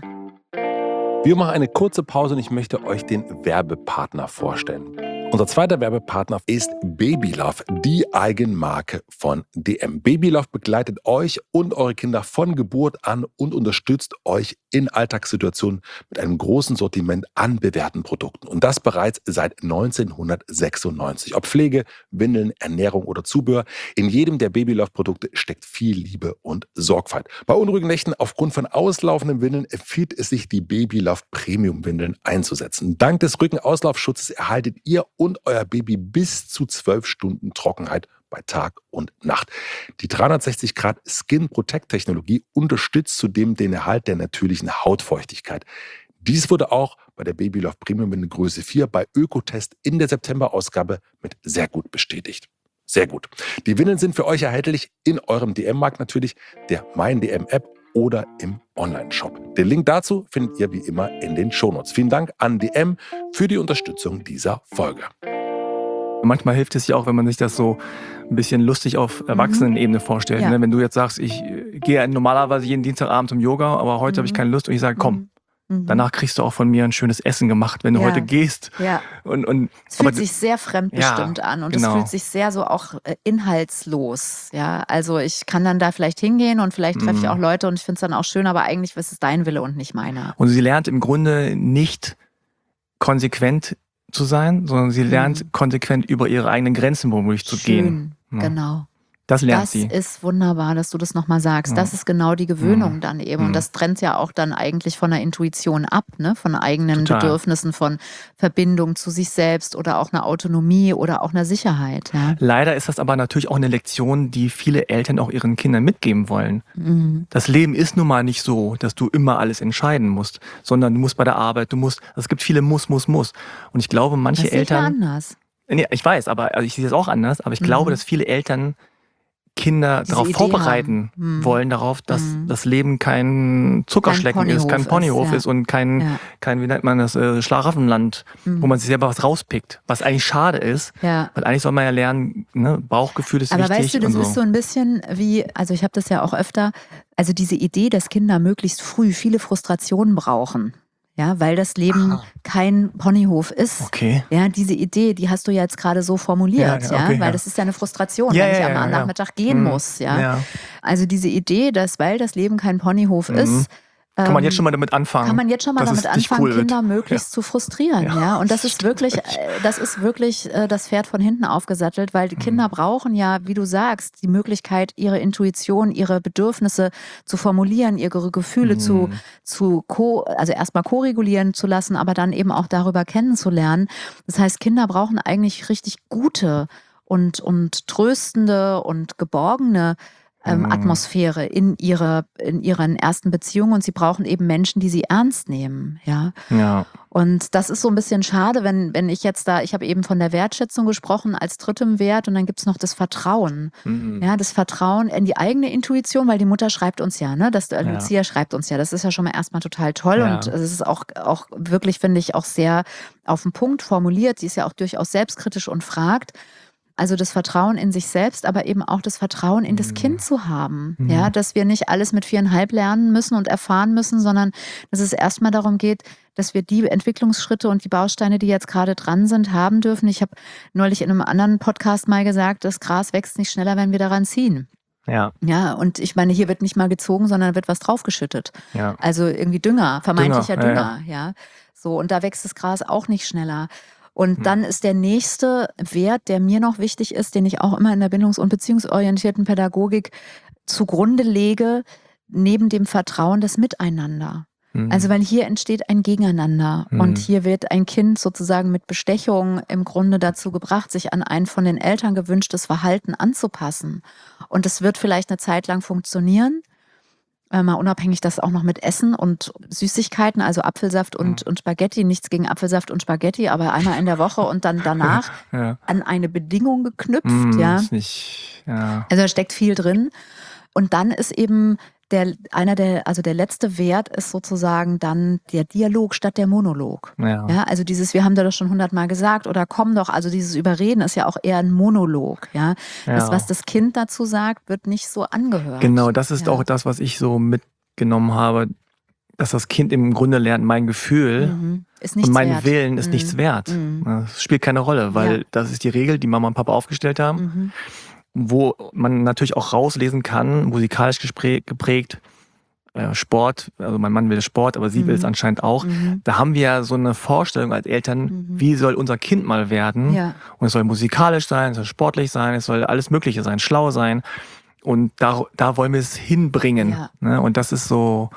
Wir machen eine kurze Pause und ich möchte euch den Werbepartner vorstellen. Unser zweiter Werbepartner ist Babylove, die Eigenmarke von D M. Babylove begleitet euch und eure Kinder von Geburt an und unterstützt euch in Alltagssituationen mit einem großen Sortiment an bewährten Produkten. Und das bereits seit neunzehnhundertsechsundneunzig. Ob Pflege, Windeln, Ernährung oder Zubehör, in jedem der Babylove-Produkte steckt viel Liebe und Sorgfalt. Bei unruhigen Nächten aufgrund von auslaufenden Windeln empfiehlt es sich, die Babylove Premium-Windeln einzusetzen. Dank des Rückenauslaufschutzes erhaltet ihr und euer Baby bis zu zwölf Stunden Trockenheit bei Tag und Nacht. Die dreihundertsechzig Grad Skin Protect Technologie unterstützt zudem den Erhalt der natürlichen Hautfeuchtigkeit. Dies wurde auch bei der Babylove Premium Windel Größe vier bei Ökotest in der September-Ausgabe mit sehr gut bestätigt. Sehr gut. Die Windeln sind für euch erhältlich in eurem D M-Markt natürlich, der Mein D M-App oder im Online-Shop. Den Link dazu findet ihr wie immer in den Shownotes. Vielen Dank an D M für die Unterstützung dieser Folge. Manchmal hilft es ja auch, wenn man sich das so ein bisschen lustig auf Erwachsenenebene vorstellt. Ja. Ne? Wenn du jetzt sagst, ich gehe normalerweise jeden Dienstagabend zum Yoga, aber heute Mhm. habe ich keine Lust und ich sage, komm, Mhm. danach kriegst du auch von mir ein schönes Essen gemacht, wenn du Ja. heute gehst. Ja. Und, und, Es fühlt aber, sich sehr fremdbestimmt Ja, an und genau. es fühlt sich sehr so auch äh, inhaltslos. Ja, also ich kann dann da vielleicht hingehen und vielleicht treffe ich Mhm. auch Leute und ich finde es dann auch schön, aber eigentlich ist es dein Wille und nicht meiner. Und sie lernt im Grunde nicht konsequent zu sein, sondern sie lernt Mhm. konsequent über ihre eigenen Grenzen womöglich zu gehen. Schön, Ja. genau. Das lernt Das sie. ist wunderbar, dass du das nochmal sagst. Ja. Das ist genau die Gewöhnung Mhm. dann eben. Mhm. Und das trennt ja auch dann eigentlich von der Intuition ab, ne? Von eigenen Total. Bedürfnissen, von Verbindung zu sich selbst oder auch einer Autonomie oder auch einer Sicherheit. Ja? Leider ist das aber natürlich auch eine Lektion, die viele Eltern auch ihren Kindern mitgeben wollen. Mhm. Das Leben ist nun mal nicht so, dass du immer alles entscheiden musst, sondern du musst bei der Arbeit, du musst, es gibt viele Muss, Muss, Muss. Und ich glaube, manche Das sehe ich ja Eltern, anders. nee, ich weiß, aber also ich sehe es auch anders, aber ich Mhm. glaube, dass viele Eltern Kinder Diese darauf Idee vorbereiten haben. Mhm. wollen, darauf, dass Mhm. das Leben kein Zuckerschlecken ist, kein Ponyhof Ponyhof ist, ja. ist und kein, Ja. kein, wie nennt man das, äh, Schlaraffenland, Mhm. wo man sich selber was rauspickt, was eigentlich schade ist, Ja. weil eigentlich soll man ja lernen, ne, Bauchgefühl ist Aber wichtig. weißt du, das und so. ist so ein bisschen wie, also ich habe das ja auch öfter, also diese Idee, dass Kinder möglichst früh viele Frustrationen brauchen. Ja, weil das Leben Aha. kein Ponyhof ist. Okay. Ja, diese Idee, die hast du ja jetzt gerade so formuliert, Ja, ja, ja, okay, weil ja. das ist ja eine Frustration, Ja, wenn ja, ich am ja, ja. Nachmittag gehen Mhm. muss, ja. Ja. Also diese Idee, dass weil das Leben kein Ponyhof Mhm. ist, Kann man ähm, jetzt schon mal damit anfangen. kann man jetzt schon mal dass damit es nicht anfangen, cool wird. Kinder möglichst zu frustrieren, Ja. ja. Und das Das ist stimmt wirklich, echt. äh, das ist wirklich äh, das Pferd von hinten aufgesattelt, weil die Kinder brauchen ja, wie du sagst, die Möglichkeit, ihre Intuition, ihre Bedürfnisse zu formulieren, ihre Gefühle zu, Mhm. zu ko, also erstmal ko-regulieren zu lassen, aber dann eben auch darüber kennenzulernen. Das heißt, Kinder brauchen eigentlich richtig gute und, und tröstende und geborgene ähm, Mhm. Atmosphäre in ihre, in ihren ersten Beziehungen und sie brauchen eben Menschen, die sie ernst nehmen, ja. Ja. Und das ist so ein bisschen schade, wenn, wenn ich jetzt da, ich habe eben von der Wertschätzung gesprochen als drittem Wert und dann gibt's noch das Vertrauen. Mhm. Ja, das Vertrauen in die eigene Intuition, weil die Mutter schreibt uns ja, ne, das, äh, Ja. Lucia schreibt uns ja, das ist ja schon mal erstmal total toll Ja. und es ist auch, auch wirklich, finde ich, auch sehr auf den Punkt formuliert. Sie ist ja auch durchaus selbstkritisch und fragt. Also das Vertrauen in sich selbst, aber eben auch das Vertrauen in das Mhm. Kind zu haben. Mhm. Ja, dass wir nicht alles mit viereinhalb lernen müssen und erfahren müssen, sondern dass es erstmal darum geht, dass wir die Entwicklungsschritte und die Bausteine, die jetzt gerade dran sind, haben dürfen. Ich habe neulich in einem anderen Podcast mal gesagt, das Gras wächst nicht schneller, wenn wir daran ziehen. Ja. Ja, und ich meine, hier wird nicht mal gezogen, sondern wird was draufgeschüttet. Ja. Also irgendwie Dünger, vermeintlicher Dünger, Dünger, ja, ja. So, und da wächst das Gras auch nicht schneller. Und Hm. dann ist der nächste Wert, der mir noch wichtig ist, den ich auch immer in der bindungs- und beziehungsorientierten Pädagogik zugrunde lege, neben dem Vertrauen, das Miteinander. Mhm. Also weil hier entsteht ein Gegeneinander Mhm. und hier wird ein Kind sozusagen mit Bestechung im Grunde dazu gebracht, sich an ein von den Eltern gewünschtes Verhalten anzupassen. Und es wird vielleicht eine Zeit lang funktionieren, äh, mal unabhängig das auch noch mit Essen und Süßigkeiten, also Apfelsaft und, Mhm. und Spaghetti, nichts gegen Apfelsaft und Spaghetti, aber einmal in der Woche und dann danach Ja. an eine Bedingung geknüpft, Mhm, ja. ist nicht, ja. Also da steckt viel drin. Und dann ist eben der, einer der, also der letzte Wert ist sozusagen dann der Dialog statt der Monolog. Ja. Ja, also dieses, wir haben da doch schon hundertmal gesagt oder komm doch, also dieses Überreden ist ja auch eher ein Monolog, ja. Das, Ja. was das Kind dazu sagt, wird nicht so angehört. Genau, das ist ja. auch das, was ich so mitgenommen habe, dass das Kind im Grunde lernt, mein Gefühl Mhm. Ist nichts und mein wert. Willen ist Mhm. nichts wert. Mhm. Das spielt keine Rolle, weil Ja. das ist die Regel, die Mama und Papa aufgestellt haben, Mhm. wo man natürlich auch rauslesen kann, musikalisch gesprä- geprägt, äh, Sport, also mein Mann will Sport, aber sie Mhm. will es anscheinend auch. Mhm. Da haben wir ja so eine Vorstellung als Eltern, Mhm. wie soll unser Kind mal werden? Ja. Und es soll musikalisch sein, es soll sportlich sein, es soll alles Mögliche sein, schlau sein. Und da, da wollen wir es hinbringen. Ja. Ne? Und das ist so,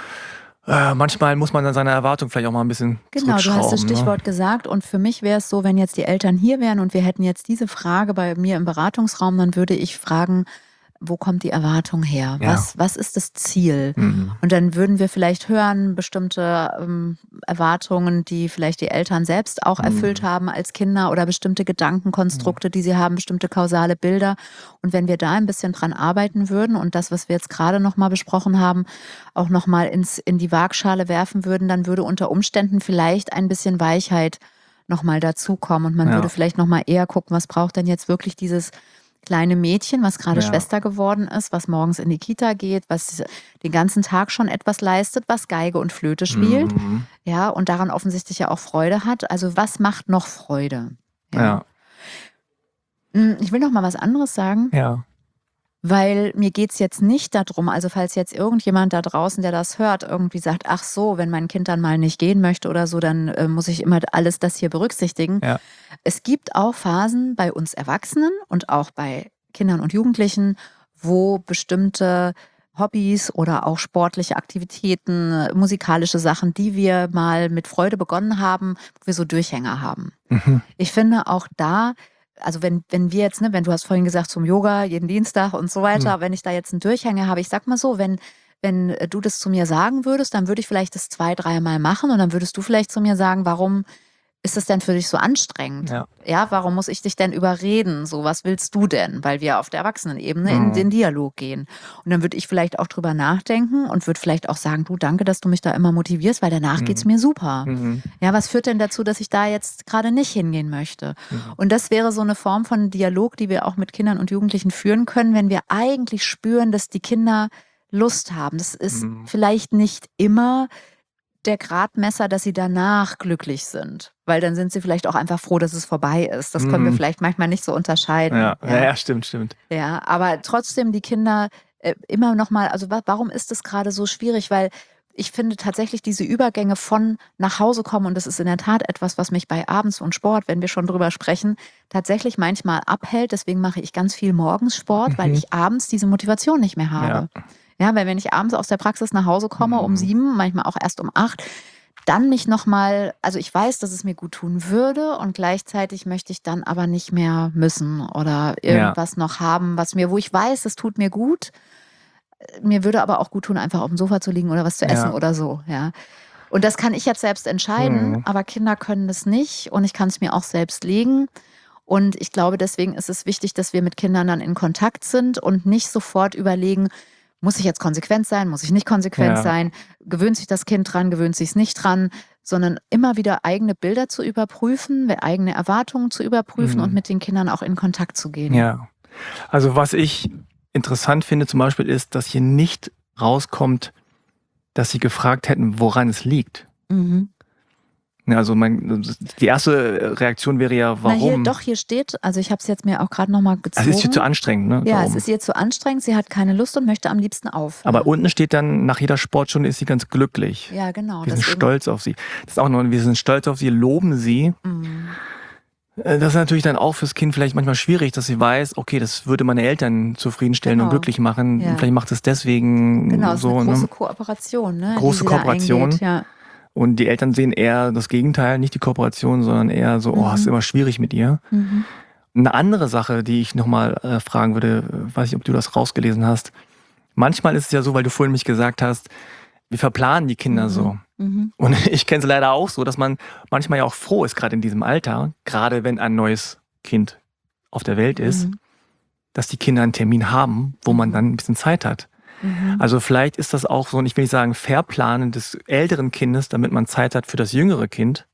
äh, manchmal muss man dann seine Erwartung vielleicht auch mal ein bisschen Genau, du hast das zurückschrauben. Stichwort gesagt und für mich wäre es so, wenn jetzt die Eltern hier wären und wir hätten jetzt diese Frage bei mir im Beratungsraum, dann würde ich fragen, wo kommt die Erwartung her? Ja. Was, was ist das Ziel? Mhm. Und dann würden wir vielleicht hören, bestimmte ähm, Erwartungen, die vielleicht die Eltern selbst auch Mhm. erfüllt haben als Kinder oder bestimmte Gedankenkonstrukte, die sie haben, bestimmte kausale Bilder. Und wenn wir da ein bisschen dran arbeiten würden und das, was wir jetzt gerade nochmal besprochen haben, auch nochmal ins in die Waagschale werfen würden, dann würde unter Umständen vielleicht ein bisschen Weichheit nochmal dazukommen und man Ja. würde vielleicht nochmal eher gucken, was braucht denn jetzt wirklich dieses kleine Mädchen, was gerade Ja. Schwester geworden ist, was morgens in die Kita geht, was den ganzen Tag schon etwas leistet, was Geige und Flöte spielt, Mhm. ja, und daran offensichtlich ja auch Freude hat. Also was macht noch Freude? Ja. Ja. Ich will noch mal was anderes sagen. Ja. Weil mir geht's jetzt nicht darum, also falls jetzt irgendjemand da draußen, der das hört, irgendwie sagt, ach so, wenn mein Kind dann mal nicht gehen möchte oder so, dann äh, muss ich immer alles das hier berücksichtigen. Ja. Es gibt auch Phasen bei uns Erwachsenen und auch bei Kindern und Jugendlichen, wo bestimmte Hobbys oder auch sportliche Aktivitäten, musikalische Sachen, die wir mal mit Freude begonnen haben, wo wir so Durchhänger haben. Mhm. Ich finde auch da, also wenn, wenn wir jetzt, ne, wenn du hast vorhin gesagt zum Yoga, jeden Dienstag und so weiter, Mhm. wenn ich da jetzt einen Durchhänger habe, ich sag mal so, wenn, wenn du das zu mir sagen würdest, dann würde ich vielleicht das zwei, dreimal machen und dann würdest du vielleicht zu mir sagen, warum ist das denn für dich so anstrengend? Ja. Ja, warum muss ich dich denn überreden? So, was willst du denn? Weil wir auf der Erwachsenenebene in Mhm. den Dialog gehen. Und dann würde ich vielleicht auch drüber nachdenken und würde vielleicht auch sagen, du, danke, dass du mich da immer motivierst, weil danach Mhm. geht's mir super. Mhm. Ja, was führt denn dazu, dass ich da jetzt gerade nicht hingehen möchte? Mhm. Und das wäre so eine Form von Dialog, die wir auch mit Kindern und Jugendlichen führen können, wenn wir eigentlich spüren, dass die Kinder Lust haben. Das ist Mhm. vielleicht nicht immer der Gradmesser, dass sie danach glücklich sind. Weil dann sind sie vielleicht auch einfach froh, dass es vorbei ist. Das können wir Mhm. vielleicht manchmal nicht so unterscheiden. Ja. Ja. Ja, Ja, stimmt, stimmt. ja, aber trotzdem die Kinder äh, immer noch mal, also wa warum ist es gerade so schwierig? Weil ich finde tatsächlich diese Übergänge von nach Hause kommen, und das ist in der Tat etwas, was mich bei Abends und Sport, wenn wir schon drüber sprechen, tatsächlich manchmal abhält. Deswegen mache ich ganz viel morgens Sport, weil Mhm. ich abends diese Motivation nicht mehr habe. Ja. Ja, weil wenn ich abends aus der Praxis nach Hause komme um Mhm. sieben, manchmal auch erst um acht, dann mich nochmal, also ich weiß, dass es mir gut tun würde und gleichzeitig möchte ich dann aber nicht mehr müssen oder Ja. irgendwas noch haben, was mir, wo ich weiß, es tut mir gut. Mir würde aber auch gut tun, einfach auf dem Sofa zu liegen oder was zu essen Ja. oder so, ja. Und das kann ich jetzt selbst entscheiden, Mhm. aber Kinder können das nicht und ich kann es mir auch selbst legen. Und ich glaube, deswegen ist es wichtig, dass wir mit Kindern dann in Kontakt sind und nicht sofort überlegen, muss ich jetzt konsequent sein, muss ich nicht konsequent Ja. sein, gewöhnt sich das Kind dran, gewöhnt sich es nicht dran, sondern immer wieder eigene Bilder zu überprüfen, eigene Erwartungen zu überprüfen und Mhm. mit den Kindern auch in Kontakt zu gehen. Ja. Also was ich interessant finde zum Beispiel ist, dass hier nicht rauskommt, dass sie gefragt hätten, woran es liegt. Mhm. Ja, also mein, die erste Reaktion wäre ja, Na hier, warum? doch, hier steht, also ich habe es jetzt mir auch gerade nochmal Also es ist ihr zu gezogen. anstrengend, ne? Ja, Darum. es ist ihr zu anstrengend, sie hat keine Lust und möchte am liebsten aufhören. Aber unten steht dann, nach jeder Sportstunde ist sie ganz glücklich. Ja, genau. Wir sind deswegen- stolz auf sie. Das ist auch noch, wir sind stolz auf sie, loben sie. Mhm. Äh, Das ist natürlich dann auch fürs Kind vielleicht manchmal schwierig, dass sie weiß, okay, das würde meine Eltern zufriedenstellen Genau. und glücklich machen. Ja. Vielleicht macht es deswegen Genau, es ist so. eine große Ne? Kooperation, ne? Große die sie Kooperation. Da eingeht. Ja. Und die Eltern sehen eher das Gegenteil, nicht die Kooperation, sondern eher so, oh, Mhm. es ist immer schwierig mit ihr. Mhm. Eine andere Sache, die ich nochmal äh, fragen würde, äh, weiß nicht, ob du das rausgelesen hast. Manchmal ist es ja so, weil du vorhin mich gesagt hast, wir verplanen die Kinder Mhm. so. Mhm. Und ich kenne es leider auch so, dass man manchmal ja auch froh ist, gerade in diesem Alter, gerade wenn ein neues Kind auf der Welt ist, Mhm. dass die Kinder einen Termin haben, wo man Mhm. dann ein bisschen Zeit hat. Mhm. Also vielleicht ist das auch so, und ich will nicht sagen Verplanen des älteren Kindes, damit man Zeit hat für das jüngere Kind.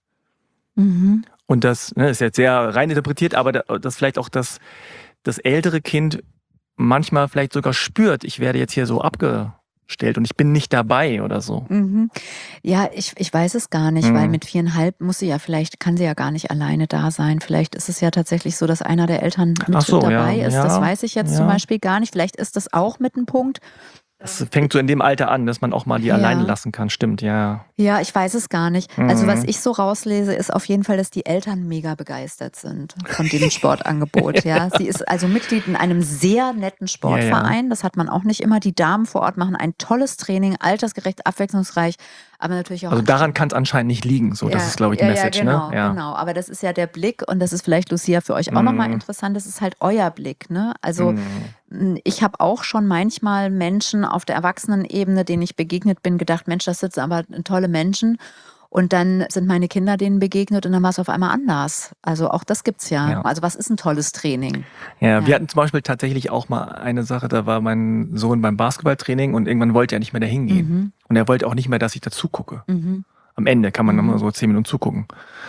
Mhm. Und das ne, ist jetzt sehr rein interpretiert, aber da- dass vielleicht auch das, das ältere Kind manchmal vielleicht sogar spürt, ich werde jetzt hier so abgestellt und ich bin nicht dabei oder so. Mhm. Ja, ich, ich weiß es gar nicht, Mhm. weil mit viereinhalb muss sie ja vielleicht, kann sie ja gar nicht alleine da sein. Vielleicht ist es ja tatsächlich so, dass einer der Eltern mit Ach so, dabei ja, ist. ja, Das weiß ich jetzt ja. zum Beispiel gar nicht. Vielleicht ist das auch mit einem Punkt. Das fängt so in dem Alter an, dass man auch mal die Ja. alleine lassen kann. Stimmt, ja. Ja, ich weiß es gar nicht. Also Mhm. was ich so rauslese, ist auf jeden Fall, dass die Eltern mega begeistert sind von diesem Sportangebot. Ja, sie ist also Mitglied in einem sehr netten Sportverein. Das hat man auch nicht immer. Die Damen vor Ort machen ein tolles Training, altersgerecht, abwechslungsreich, aber natürlich auch Also daran kann es anscheinend nicht liegen. So, das Ja, ist, glaube ich, die ja, Message. Ja, genau, ne? Ja. genau. Aber das ist ja der Blick und das ist vielleicht, Lucia, für euch auch Mhm. nochmal interessant. Das ist halt euer Blick. Ne? Also Mhm. ich habe auch schon manchmal Menschen auf der Erwachsenenebene, denen ich begegnet bin, gedacht, Mensch, das sind aber tolle Menschen. Und dann sind meine Kinder denen begegnet und dann war es auf einmal anders. Also auch das gibt's ja. Ja. Also was ist ein tolles Training? Ja, Ja. wir hatten zum Beispiel tatsächlich auch mal eine Sache, da war mein Sohn beim Basketballtraining und irgendwann wollte er nicht mehr dahin gehen. Mhm. Und er wollte auch nicht mehr, dass ich dazu gucke. Mhm. Am Ende kann man Mhm. nochmal so zehn Minuten zugucken.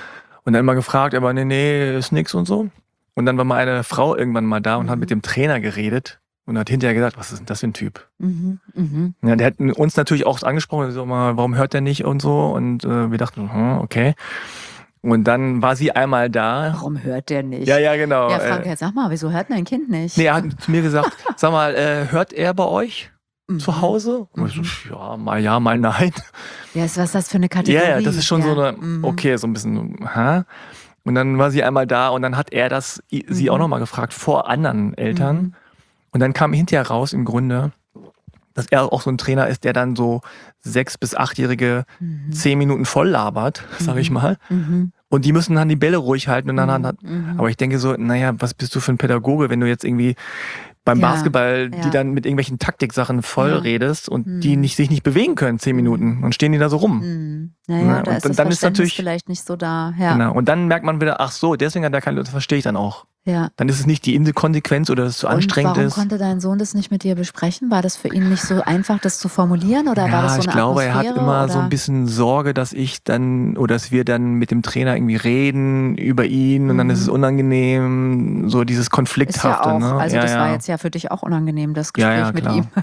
Und dann immer gefragt, aber nee, nee, ist nix und so. Und dann war mal eine Frau irgendwann mal da und mhm. hat mit dem Trainer geredet und hat hinterher gesagt, was ist denn das für ein Typ? Mhm. Mhm. Ja, der hat uns natürlich auch angesprochen, so mal, warum hört der nicht und so. Und äh, wir dachten, hm, okay. Und dann war sie einmal da. Warum hört der nicht? Ja, ja, genau. Ja, Frank, jetzt sag mal, wieso hört dein Kind nicht? Nee, er hat zu mir gesagt, sag mal, äh, hört er bei euch mhm. zu Hause? Und ich so, ja, mal ja, mal nein. Ja, was ist das für eine Kategorie? Ja, ja, das ist schon ja. so eine, okay, so ein bisschen, hä? Und dann war sie einmal da und dann hat er das, sie mhm. auch nochmal gefragt vor anderen Eltern. Mhm. Und dann kam hinterher raus im Grunde, dass er auch so ein Trainer ist, der dann so sechs- bis achtjährige mhm. zehn Minuten voll labert, sag ich mal. Mhm. Und die müssen dann die Bälle ruhig halten. Und dann mhm. hat, aber ich denke so, naja, was bist du für ein Pädagoge, wenn du jetzt irgendwie beim ja, Basketball, ja. die dann mit irgendwelchen Taktiksachen voll ja. redest und mhm. die nicht, sich nicht bewegen können, zehn Minuten. Und stehen die da so rum. Mhm. Naja, ja, da und ist das dann Verständnis ist natürlich vielleicht nicht so da. Ja. Genau. Und dann merkt man wieder, ach so, deswegen hat er keine Lust, das verstehe ich dann auch. Ja. Dann ist es nicht die Inkonsequenz oder dass es zu und anstrengend warum ist. Warum konnte dein Sohn das nicht mit dir besprechen? War das für ihn nicht so einfach, das zu formulieren? Oder ja, war das so eine ich glaube, Atmosphäre, er hat immer oder? so ein bisschen Sorge, dass ich dann oder dass wir dann mit dem Trainer irgendwie reden über ihn und mhm. dann ist es unangenehm, so dieses Konflikthafte. Ist ja auch, ne? Also ja, das ja. war jetzt ja für dich auch unangenehm, das Gespräch ja, ja, mit klar. ihm.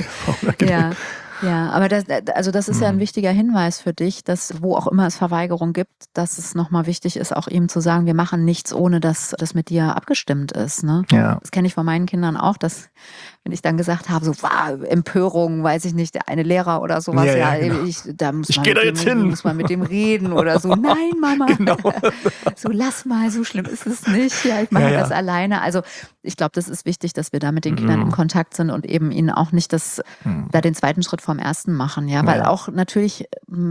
ja. Ja, aber das, also das ist ja ein wichtiger Hinweis für dich, dass wo auch immer es Verweigerung gibt, dass es nochmal wichtig ist, auch ihm zu sagen, wir machen nichts, ohne dass das mit dir abgestimmt ist. Ne? Ja. Das kenne ich von meinen Kindern auch, dass wenn ich dann gesagt habe, so wow, Empörung, weiß ich nicht, der eine Lehrer oder sowas, ja, ja, ja genau. ich, da muss ich man, geh mit da dem, jetzt hin. muss man mit dem reden oder so. Nein, Mama, genau. so lass mal, so schlimm ist es nicht. Ja, ich mache ja, ja. das alleine. Also ich glaube, das ist wichtig, dass wir da mit den Kindern mhm. in Kontakt sind und eben ihnen auch nicht das, mhm. da den zweiten Schritt vom ersten machen. Ja, weil ja. auch natürlich,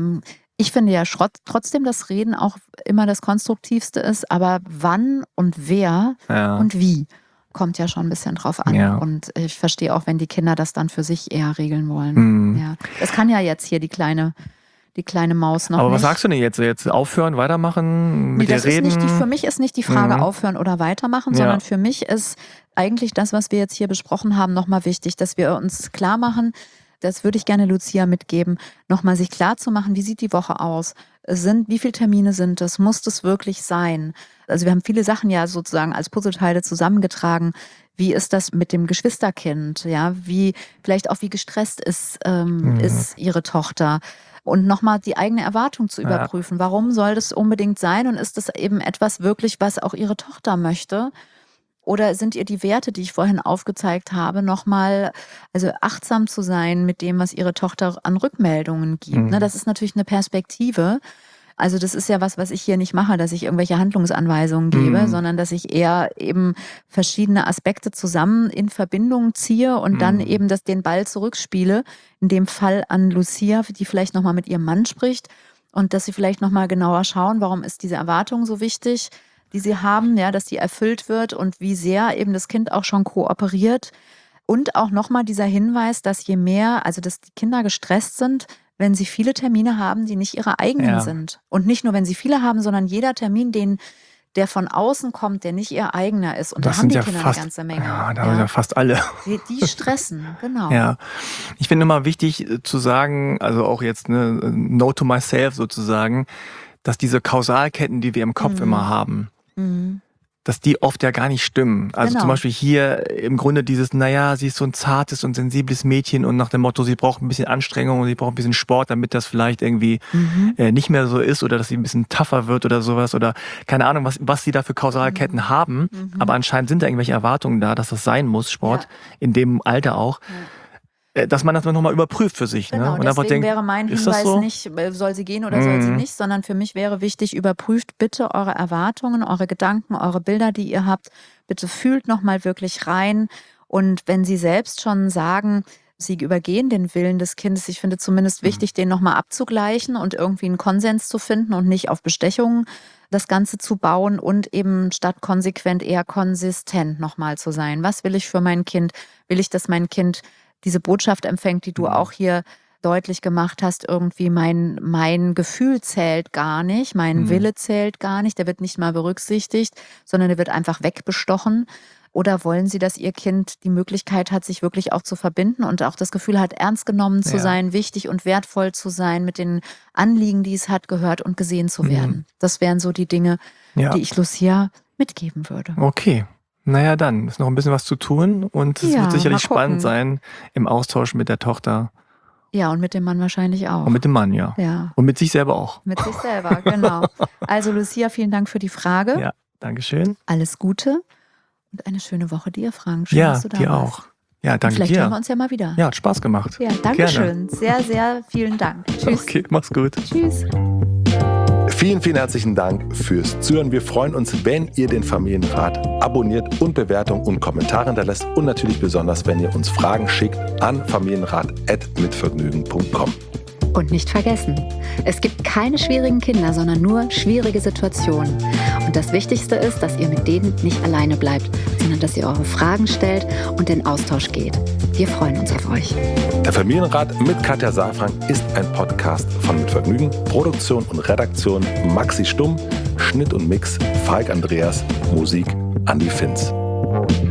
ich finde ja trotzdem, dass Reden auch immer das Konstruktivste ist, aber wann und wer ja. und wie kommt ja schon ein bisschen drauf an. Ja. Und ich verstehe auch, wenn die Kinder das dann für sich eher regeln wollen. Mhm. Ja. Das kann ja jetzt hier die kleine, die kleine Maus noch Aber nicht. was sagst du denn jetzt? Jetzt aufhören, weitermachen, mit nee, das dir reden? Ist nicht die, für mich ist nicht die Frage mhm. aufhören oder weitermachen, ja. sondern für mich ist eigentlich das, was wir jetzt hier besprochen haben, nochmal wichtig, dass wir uns klar machen, das würde ich gerne Lucia mitgeben, nochmal sich klar zu machen, wie sieht die Woche aus? Sind, wie viele Termine sind es? Muss das wirklich sein? Also wir haben viele Sachen ja sozusagen als Puzzleteile zusammengetragen. Wie ist das mit dem Geschwisterkind? Ja, wie, vielleicht auch wie gestresst ist, ähm, mhm. ist ihre Tochter? Und nochmal die eigene Erwartung zu überprüfen. Ja. Warum soll das unbedingt sein? Und ist das eben etwas wirklich, was auch ihre Tochter möchte? Oder sind ihr die Werte, die ich vorhin aufgezeigt habe, nochmal, also achtsam zu sein mit dem, was ihre Tochter an Rückmeldungen gibt? Mhm. Das ist natürlich eine Perspektive. Also das ist ja was, was ich hier nicht mache, dass ich irgendwelche Handlungsanweisungen gebe, mhm. sondern dass ich eher eben verschiedene Aspekte zusammen in Verbindung ziehe und mhm. dann eben das, den Ball zurückspiele. In dem Fall an Lucia, die vielleicht nochmal mit ihrem Mann spricht und dass sie vielleicht nochmal genauer schauen, warum ist diese Erwartung so wichtig, die sie haben, ja, dass die erfüllt wird und wie sehr eben das Kind auch schon kooperiert. Und auch nochmal dieser Hinweis, dass je mehr, also dass die Kinder gestresst sind, wenn sie viele Termine haben, die nicht ihre eigenen ja. sind. Und nicht nur, wenn sie viele haben, sondern jeder Termin, den, der von außen kommt, der nicht ihr eigener ist. Und das da haben die ja Kinder fast, eine ganze Menge. Ja, da haben ja. ja fast alle. Die, die stressen, genau. Ja, ich finde immer wichtig zu sagen, also auch jetzt ne, Note to myself sozusagen, dass diese Kausalketten, die wir im Kopf mhm. immer haben, mhm. dass die oft ja gar nicht stimmen. Also genau. zum Beispiel hier im Grunde dieses, naja, sie ist so ein zartes und sensibles Mädchen und nach dem Motto, sie braucht ein bisschen Anstrengung und sie braucht ein bisschen Sport, damit das vielleicht irgendwie mhm. äh, nicht mehr so ist oder dass sie ein bisschen tougher wird oder sowas oder keine Ahnung, was, was sie da für Kausalketten mhm. haben. Mhm. Aber anscheinend sind da irgendwelche Erwartungen da, dass das sein muss, Sport, ja. in dem Alter auch. Ja. Dass man das nochmal überprüft für sich. Genau, ne? Und deswegen denkt, wäre mein Hinweis so? nicht, soll sie gehen oder mhm. soll sie nicht, sondern für mich wäre wichtig, überprüft bitte eure Erwartungen, eure Gedanken, eure Bilder, die ihr habt. Bitte fühlt nochmal wirklich rein. Und wenn sie selbst schon sagen, sie übergehen den Willen des Kindes, ich finde zumindest mhm. wichtig, den nochmal abzugleichen und irgendwie einen Konsens zu finden und nicht auf Bestechungen das Ganze zu bauen und eben statt konsequent eher konsistent nochmal zu sein. Was will ich für mein Kind? Will ich, dass mein Kind diese Botschaft empfängt, die du auch hier deutlich gemacht hast, irgendwie mein, mein Gefühl zählt gar nicht, mein mhm. Wille zählt gar nicht, der wird nicht mal berücksichtigt, sondern der wird einfach wegbestochen. Oder wollen Sie, dass Ihr Kind die Möglichkeit hat, sich wirklich auch zu verbinden und auch das Gefühl hat, ernst genommen zu Ja. sein, wichtig und wertvoll zu sein, mit den Anliegen, die es hat, gehört und gesehen zu werden? Mhm. Das wären so die Dinge, Ja. die ich Lucia mitgeben würde. Okay. Naja, dann ist noch ein bisschen was zu tun und es Ja, wird sicherlich mal gucken. spannend sein im Austausch mit der Tochter Ja, und mit dem Mann wahrscheinlich auch. und mit dem Mann, ja. Ja, Und mit sich selber auch. mit sich selber, genau. Also Lucia, vielen Dank für die Frage. Ja, Dankeschön. Alles Gute und eine schöne Woche dir, Frank. Schön, Ja, dass du da dir warst. auch. Ja, Und danke vielleicht hören wir dir. uns ja mal wieder. Ja, hat Spaß gemacht. Ja, danke schön. Sehr, sehr vielen Dank. Tschüss. Okay, mach's gut. Tschüss. Vielen, vielen herzlichen Dank fürs Zuhören. Wir freuen uns, wenn ihr den Familienrat abonniert und Bewertungen und Kommentare hinterlässt. Und natürlich besonders, wenn ihr uns Fragen schickt an familienrat at mitvergnügen punkt com. Und nicht vergessen, es gibt keine schwierigen Kinder, sondern nur schwierige Situationen. Und das Wichtigste ist, dass ihr mit denen nicht alleine bleibt, sondern dass ihr eure Fragen stellt und in Austausch geht. Wir freuen uns auf euch. Der Familienrat mit Katja Saalfrank ist ein Podcast von Mit Vergnügen. Produktion und Redaktion Maxi Stumm, Schnitt und Mix Falk Andreas, Musik Andi Finz.